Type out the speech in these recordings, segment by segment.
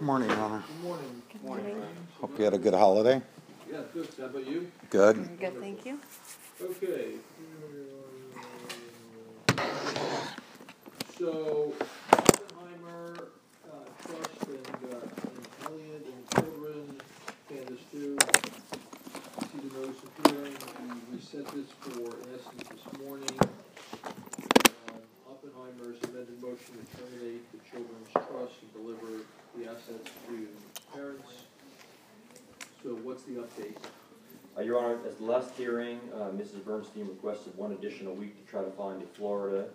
Morning, Honor. Good morning. Good morning. Hope you had a good holiday. Yeah, good. How about you? Good. Very good, thank you. Okay. So, Oppenheimer, Trust, and Elliott, and children, Candace too. See the notice of hearing. We reset this for, in essence, this morning. Oppenheimer's amended motion to terminate the children's trust and deliver the assets to parents. So what's the update? Your Honor, as the last hearing, Mrs. Bernstein requested one additional week to try to find a Florida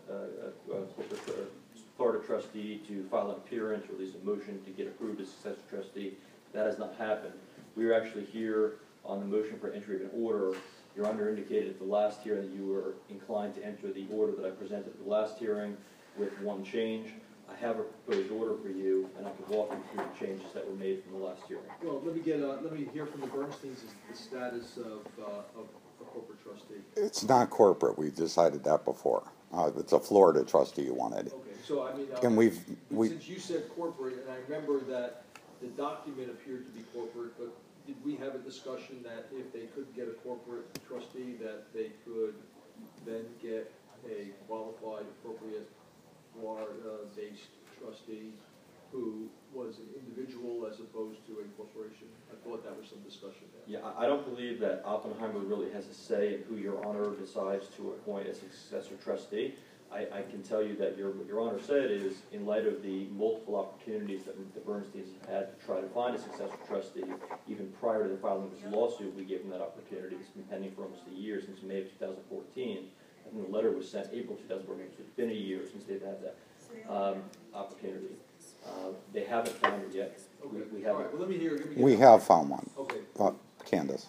trustee to file an appearance or at least a motion to get approved as successor trustee. That has not happened. We are actually here on the motion for entry of an order. Your Honor indicated at the last hearing that you were inclined to enter the order that I presented at the last hearing with one change. I have a proposed order for you, and I can walk you through the changes that were made from the last hearing. Well, let me hear from the Bernsteins the status of a corporate trustee. It's not corporate. We decided that before. It's a Florida trustee you wanted. Okay, so I mean, And since you said corporate, and I remember that the document appeared to be corporate, but did we have a discussion that if they could get a corporate trustee, that they could then get a qualified, appropriate Florida-based trustee who was an individual as opposed to a corporation? I thought that was some discussion there. Yeah, I don't believe that Oppenheimer really has a say in who Your Honor decides to appoint as a successor trustee. I can tell you that Your Honor said is, in light of the multiple opportunities that the Bernsteins have had to try to find a successor trustee, even prior to the filing of this lawsuit, we gave them that opportunity. It's been pending for almost a year, since May of 2014. And the letter was sent April 2014, so it's been a year since they've had that opportunity. They haven't found it yet. Okay. We haven't. All right, well, let me hear. we have found one. Okay. Candace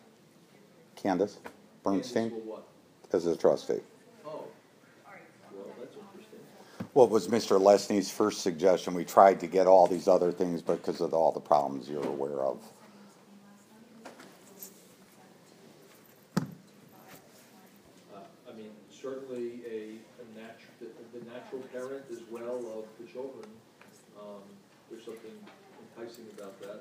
Bernstein Candace will what? as a trustee. Oh. Well, that's interesting. Well, it was Mr. Lesney's first suggestion. We tried to get all these other things because of all the problems you're aware of. I mean, certainly the natural parent as well of the children. There's something enticing about that.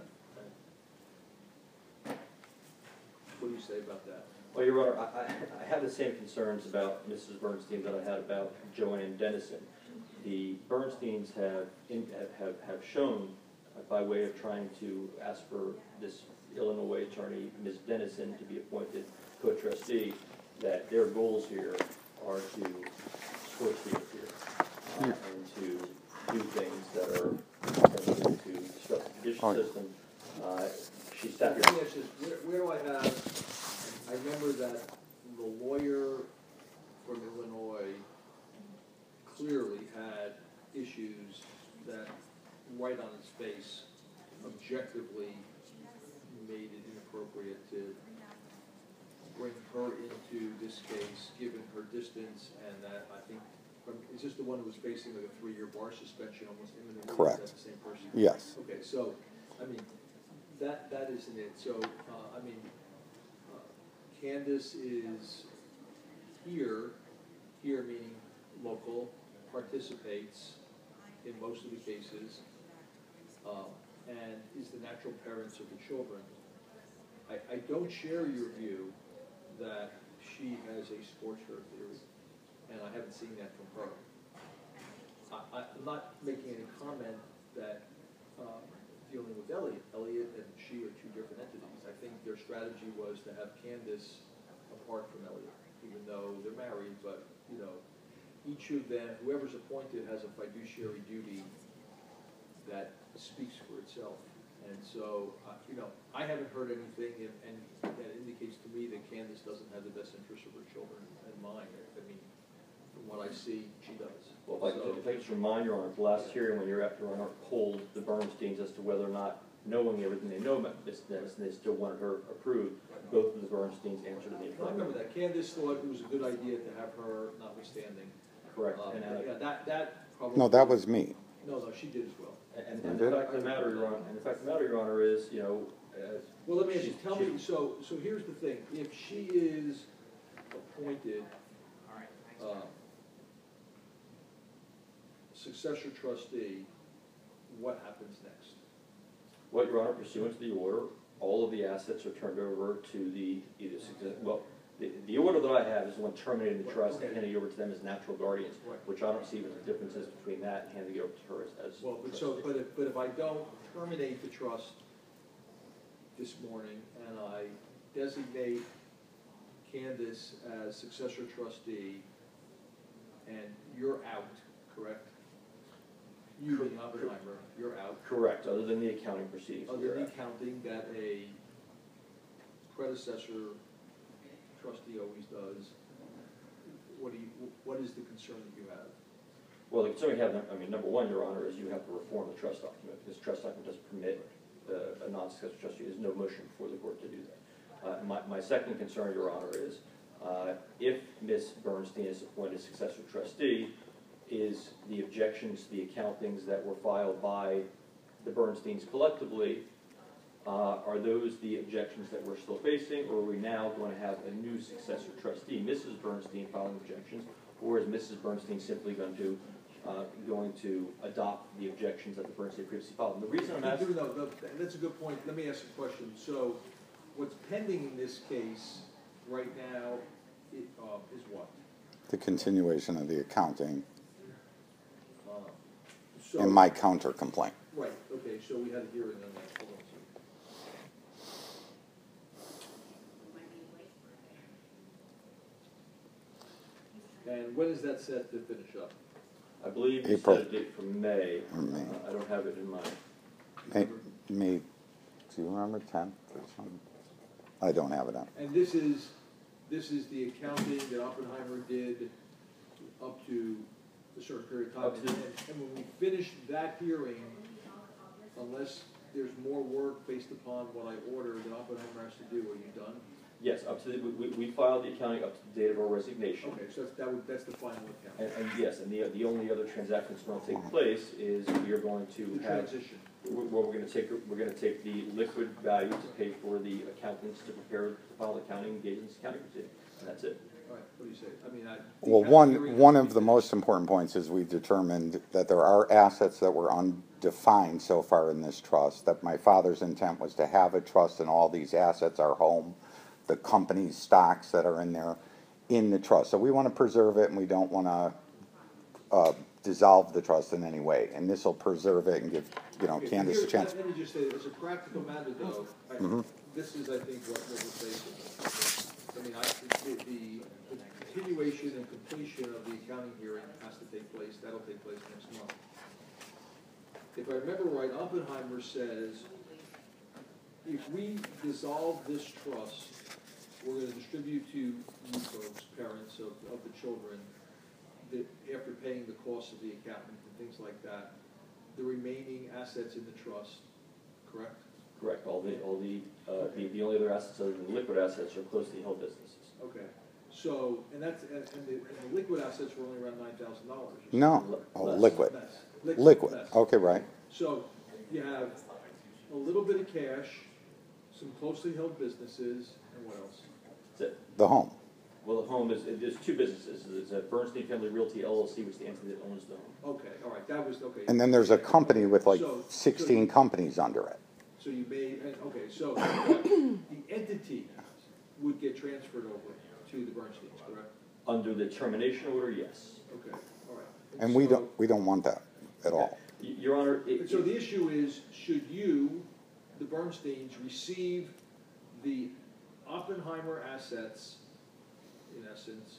What do you say about that? Well, Your Honor, I have the same concerns about Mrs. Bernstein that I had about Joanne Dennison. The Bernsteins have shown, by way of trying to ask for this Illinois attorney, Ms. Dennison, to be appointed co-trustee, that their goals here are to switch the here and to do things that are going to disrupt the judicial system. She sat here. Let me ask this, where do I have, I remember that the lawyer from Illinois clearly had issues that, right on its face, objectively made it inappropriate to bring her into this case, given her distance, and that I think, is this the one who was facing like a 3-year bar suspension almost imminently? Correct. Is that the same person? Yes. Okay, so, I mean, that isn't it. So, I mean, Candace is here meaning local, participates in most of the cases, and is the natural parents of the children. I don't share your view that she has a sports her theory, and I haven't seen that from her. I'm not making any comment that dealing with Elliott and she are two different entities. I think their strategy was to have Candace apart from Elliott, even though they're married, but, you know, each of them, whoever's appointed, has a fiduciary duty that speaks for itself. And so, you know, I haven't heard anything, and that indicates to me that Candace doesn't have the best interests of her children in mind. I mean, from what I see, she does. Well, if I could just remind Your Honor, at the last hearing, when Your Honor polled the Bernsteins as to whether or not, knowing everything they know about Ms. Dennison, they still wanted her approved, both of the Bernsteins answered in the I affirmative. remember that. Candace thought it was a good idea to have her notwithstanding. Correct. Yeah, that probably. No, that was me. No, she did as well. And the fact of the matter, Your Honor, is, you know. Well, let me ask you, tell me, so here's the thing. If she is appointed successor trustee, what happens next? Well, Your Honor, pursuant to the order, all of the assets are turned over to the, either success, well, the order that I have is the one terminating the trust and Okay. handing it over to them as natural guardians, Right. which I don't see what the difference is between that and handing it over to her as Well, but trustee. if I don't terminate the trust this morning and I designate Candace as successor trustee and you're out, correct? You being Oppenheimer, you're out. Correct, other than the accounting proceedings. Other we're than at. accounting that a predecessor trustee always does, what is the concern that you have? Well, the concern we have, I mean, number one, Your Honor, is you have to reform the trust document, because the trust document doesn't permit a non-successor trustee, there's no motion before the court to do that. My second concern, Your Honor, is if Ms. Bernstein is appointed successor trustee, is the objections to the accountings that were filed by the Bernsteins collectively, are those the objections that we're still facing, or are we now going to have a new successor trustee, Mrs. Bernstein, filing objections, or is Mrs. Bernstein simply going to adopt the objections that the Bernstein previously filed? And the reason I'm asking... No, that's a good point. Let me ask a question. So what's pending in this case right now is what? The continuation of the accounting So, and my counter complaint. right, okay, so we had a hearing on that. Hold on a second. And when is that set to finish up? I believe you April. set a date for May. Or May. I don't have it in mind. May, do you remember 10th or something? I don't have it on. And this is the accounting that Oppenheimer did up to a certain period of time. Up to- And when we finish that hearing, unless there's more work based upon what I ordered that Oppenheimer has to do, are you done? Yes, we filed the accounting up to the date of our resignation. Okay, so that's the final account. And yes, and the only other transaction that's going to take place is we are going to The have, transition. we're going to take the liquid value to pay for the accountants to prepare the final accounting engagements accounting proceeding, and that's it. All right, what do you say? I mean, Well, one of the most important points is we determined that there are assets that were undefined so far in this trust, that my father's intent was to have a trust and all these assets are home, the company's stocks that are in there, in the trust. So we want to preserve it and we don't want to dissolve the trust in any way. And this will preserve it and give, Okay, Candace a here, chance. Let me just say, as a practical matter though, this is, I think, what we're facing. I mean, the continuation and completion of the accounting hearing has to take place, that'll take place next month. If I remember right, Oppenheimer says, if we dissolve this trust, we're gonna distribute to you folks, parents of the children, that after paying the cost of the accountant and things like that, the remaining assets in the trust, correct? Correct. The only other assets other than liquid assets are closely held businesses. Okay, so, and the liquid assets were only around $9,000. No, Less. liquid. Less. Liquid, Less. okay, right. So, you have a little bit of cash, some closely held businesses, and what else? That's it. The home. Well, the home there's two businesses. There's a Bernstein Family Realty LLC, which is the entity that owns the home. Okay, all right, that was, okay. And then there's a company with like So- 16 companies under it. So you made, okay, so the entity would get transferred over to the Bernsteins, correct? Under the termination order, yes. Okay, all right. And we So- don't want that at all. Your Honor, So the issue is, should you, the Bernsteins, receive the Oppenheimer assets, in essence,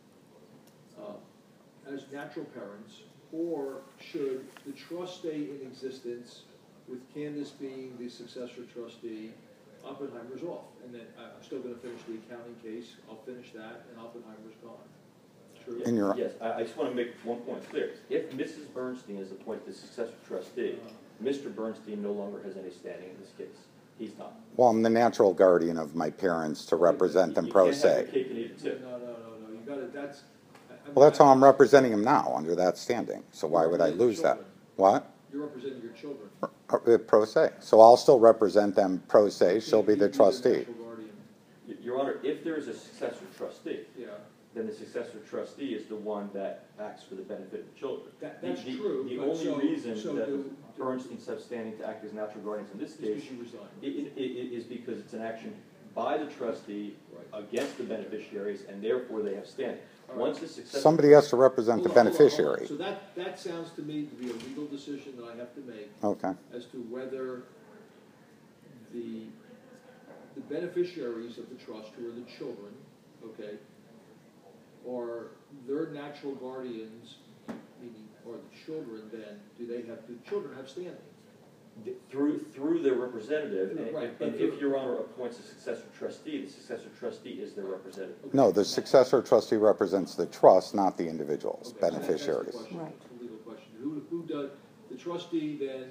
as natural parents, or should the trust stay in existence with Candace being the successor trustee, Oppenheimer's off? And then I'm still gonna finish the accounting case, I'll finish that, and Oppenheimer's gone. True? And you're- Yes, I just want to make one point clear. If Mrs. Bernstein is appointed the successor trustee, Mr. Bernstein no longer has any standing in this case. He's not. Well, I'm the natural guardian of my parents to represent them You pro can't have your se. cake and eat it too. No, you gotta, that's. Well, that's how I'm representing him now, under that standing. So why would I lose that? What? You're representing your children. Pro se. So I'll still represent them pro se. She'll be the You're trustee. natural guardian. Your Honor, if there is a successor trustee, Yeah, then the successor trustee is the one that acts for the benefit of the children. That's true. The but only reason so that do- the Bernsteins have standing to act as natural guardians in this is case because you resigned. is because it's an action by the trustee Right. against the beneficiaries, and therefore they have standing. All right. Once the successor... Somebody has to represent the Hold on, hold on, hold on. beneficiary. So that sounds to me to be a legal decision that I have to make Okay. as to whether the beneficiaries of the trust, who are the children, okay, or their natural guardians, meaning, or the children then, do the children have standing? Through their representative, Right, and but if Your Honor appoints a successor trustee, the successor trustee is their representative. No, the successor trustee represents the trust, not the individuals, Okay, so beneficiaries. that's the question. Right. That's the legal question. Who does, the trustee then,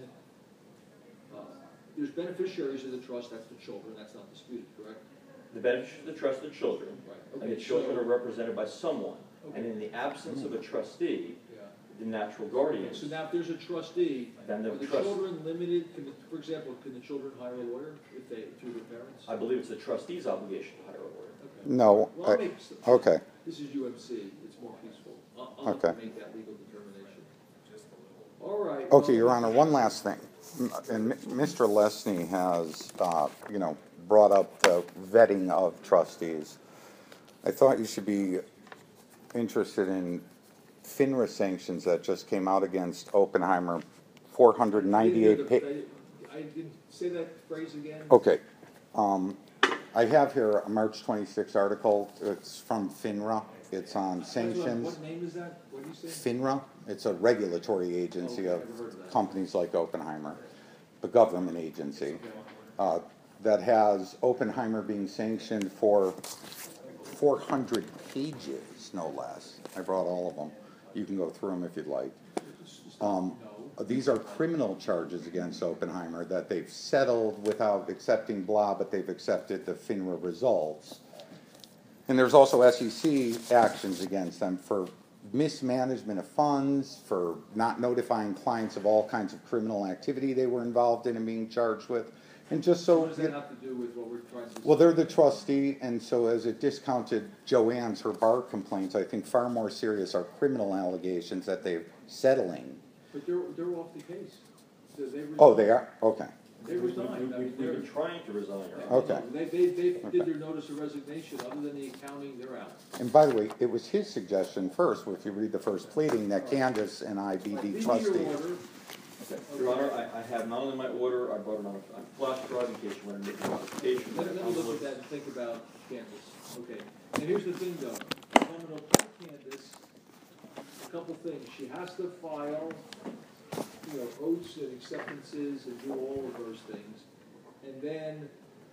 there's beneficiaries of the trust, that's the children, that's not disputed, correct? The beneficiaries of the trust are the children, Right, and okay, the children so- are represented by someone. And Okay. in the absence of a trustee, Yeah. the natural Okay, guardians... so now if there's a trustee, Then the are the trust- children limited, for example, can the children hire a lawyer if they, through their parents? I believe it's the trustee's obligation to hire a lawyer. Okay. No, Well, I'll make, okay. this is UMC, it's more peaceful. I'll have Okay. to make that legal determination. All right. Okay, well- Your Honor, one last thing. And Mr. Lesney has, brought up the vetting of trustees. I thought you should be interested in FINRA sanctions that just came out against Oppenheimer, 498 I didn't say that phrase again. Okay. I have here a March 26 article. It's from FINRA. It's on sanctions. What name is that? What did you say? FINRA, it's a regulatory agency Okay, of I've heard of that. companies like Oppenheimer, the government agency, Okay. that has Oppenheimer being sanctioned for 400 pages, no less. I brought all of them. You can go through them if you'd like. No. These are criminal charges against Oppenheimer that they've settled without accepting blah, but they've accepted the FINRA results. And there's also SEC actions against them for mismanagement of funds, for not notifying clients of all kinds of criminal activity they were involved in and being charged with. And just so, What does that have to do with what we're trying to? well, they're the trustee, and so as it discounted Joanne's, her bar complaints, I think far more serious are criminal allegations that they're settling. But they're off the case. They Oh, they are? Okay. They resigned. I mean, We've they're. been trying to resign, Your Honor. Okay. They did their notice of resignation, other than the accounting, they're out. And by the way, it was his suggestion first, if you read the first pleading, that Candace and I be the These are your trustees. order. Your Honor, I have not only my order, I brought it on a flash drive in case you want to make a modification. Let me look at that and think about Candace. Okay. And here's the thing, though. If I'm gonna appoint Candace, a couple things. She has to file, oaths and acceptances and do all of those things. And then,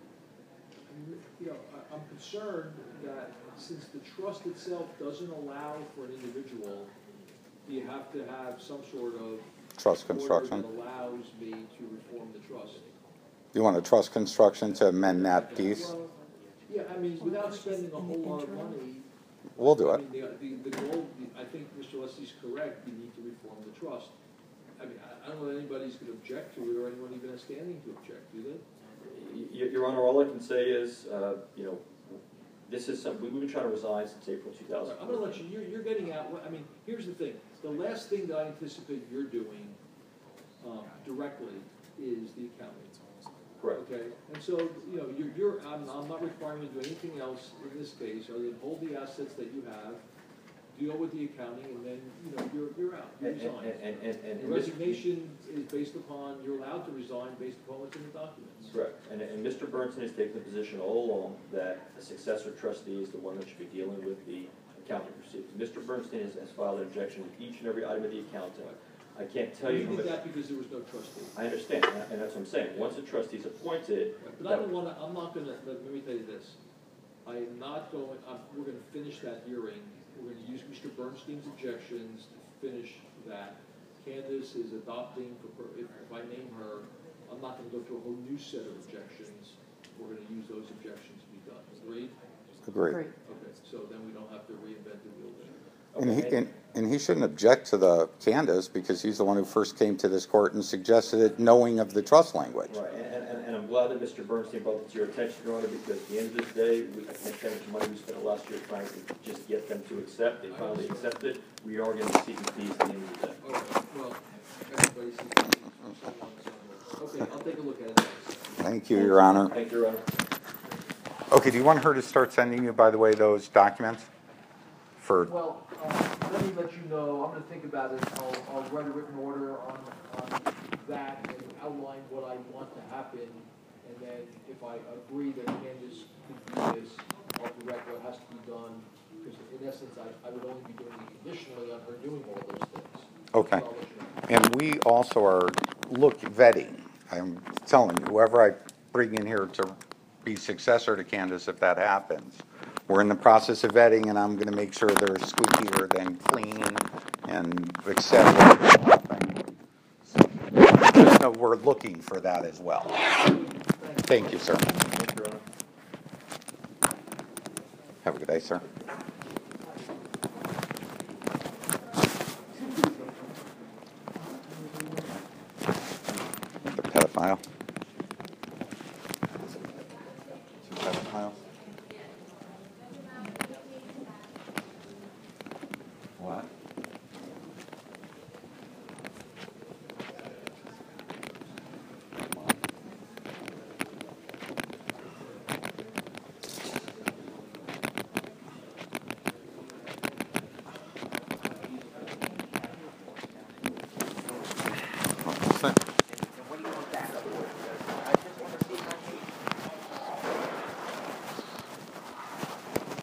I'm concerned that since the trust itself doesn't allow for an individual, you have to have some sort of Trust order construction. that allows me to reform the trust. You want a trust construction to amend that piece? Well, yeah, I mean, without spending a whole lot of money, We'll do I it. mean, the goal, I think Mr. Leslie's correct, you need to reform the trust. I mean, I don't know that anybody's gonna object to it, or anyone even has standing to object, do they? Your Honor, all I can say is, this is something, we've been trying to resign since April 2000. I'm gonna let you, you're getting out, I mean, here's the thing, the last thing that I anticipate you're doing, directly is the accounting. Correct. Okay, and so, I'm not requiring you to do anything else in this case, other than hold the assets that you have, deal with the accounting, and then, you're out, you resign. And The resignation is based upon, you're allowed to resign based upon what's in the documents. Correct, and Mr. Bernstein has taken the position all along that a successor trustee is the one that should be dealing with the accounting procedures. Mr. Bernstein has filed an objection to each and every item of the accounting. I can't tell you You how did much. that because there was no trustee. I understand, and that's what I'm saying. Once a trustee's appointed, But I don't wanna, I'm not gonna, let me tell you this. I am not going, we're gonna finish that hearing. We're gonna use Mr. Bernstein's objections to finish that. Candace is adopting, if I name her, I'm not gonna go through a whole new set of objections. We're gonna use those objections to be done. Agreed? Agreed. Great. Okay, so then we don't have to reinvent the wheel there. And he shouldn't object to the Candace because he's the one who first came to this court and suggested it, knowing of the trust language. Right, and I'm glad that Mr. Bernstein brought it to your attention, Your Honor, because at the end of this day, I can't tell you how much money we spent last year trying to just get them to accept. They finally accepted. We are going to be seeking fees at the end of the day. Okay, well, everybody sees it. Okay, I'll take a look at it. Thank you, Your Honor. Thank you, Your Honor. Okay, do you want her to start sending you, by the way, those documents? Well, let me let you know, I'm gonna think about it, I'll write a written order on that and outline what I want to happen, and then if I agree that Candace could do this, I'll direct what has to be done, because in essence, I would only be doing it conditionally on her doing all those things. Okay. So I'll let you know. And we also are vetting. I'm telling you, whoever I bring in here to be successor to Candace, if that happens, we're in the process of vetting, and I'm going to make sure they're squeakier than clean and et cetera. Just know we're looking for that as well. Thank you, sir. Thank you, Your Honor. Have a good day, sir. The pedophile.